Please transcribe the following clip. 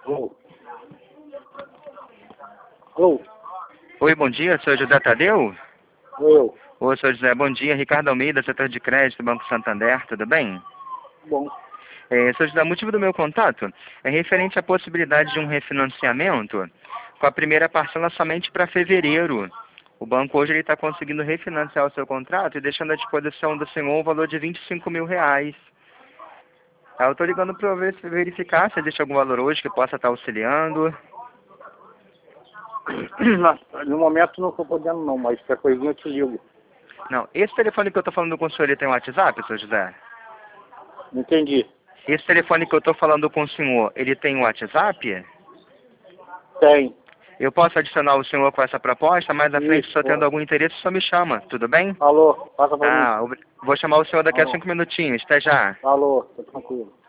Alô? Alô? Oi, bom dia, sou José Tadeu? Eu. Oi, sou José, bom dia. Ricardo Almeida, setor de crédito, Banco Santander, tudo bem? Bom. Sou José, o motivo do meu contato é referente à possibilidade de um refinanciamento com a primeira parcela somente para fevereiro. O banco hoje está conseguindo refinanciar o seu contrato e deixando à disposição do senhor o valor de R$ 25 mil. Eu estou ligando para verificar se existe algum valor hoje que possa estar auxiliando. No momento não estou podendo não, mas qualquer coisinha eu te ligo. Não, esse telefone que eu estou falando com o senhor, ele tem WhatsApp, seu José? Não entendi. Esse telefone que eu estou falando com o senhor, ele tem WhatsApp? Tem. Eu posso adicionar o senhor com essa proposta, mais à frente, se o senhor tendo Isso. algum interesse, só me chama, tudo bem? Alô, passa pra mim. Vou chamar o senhor daqui a Alô. 5 minutinhos, até já. Alô, tá tranquilo.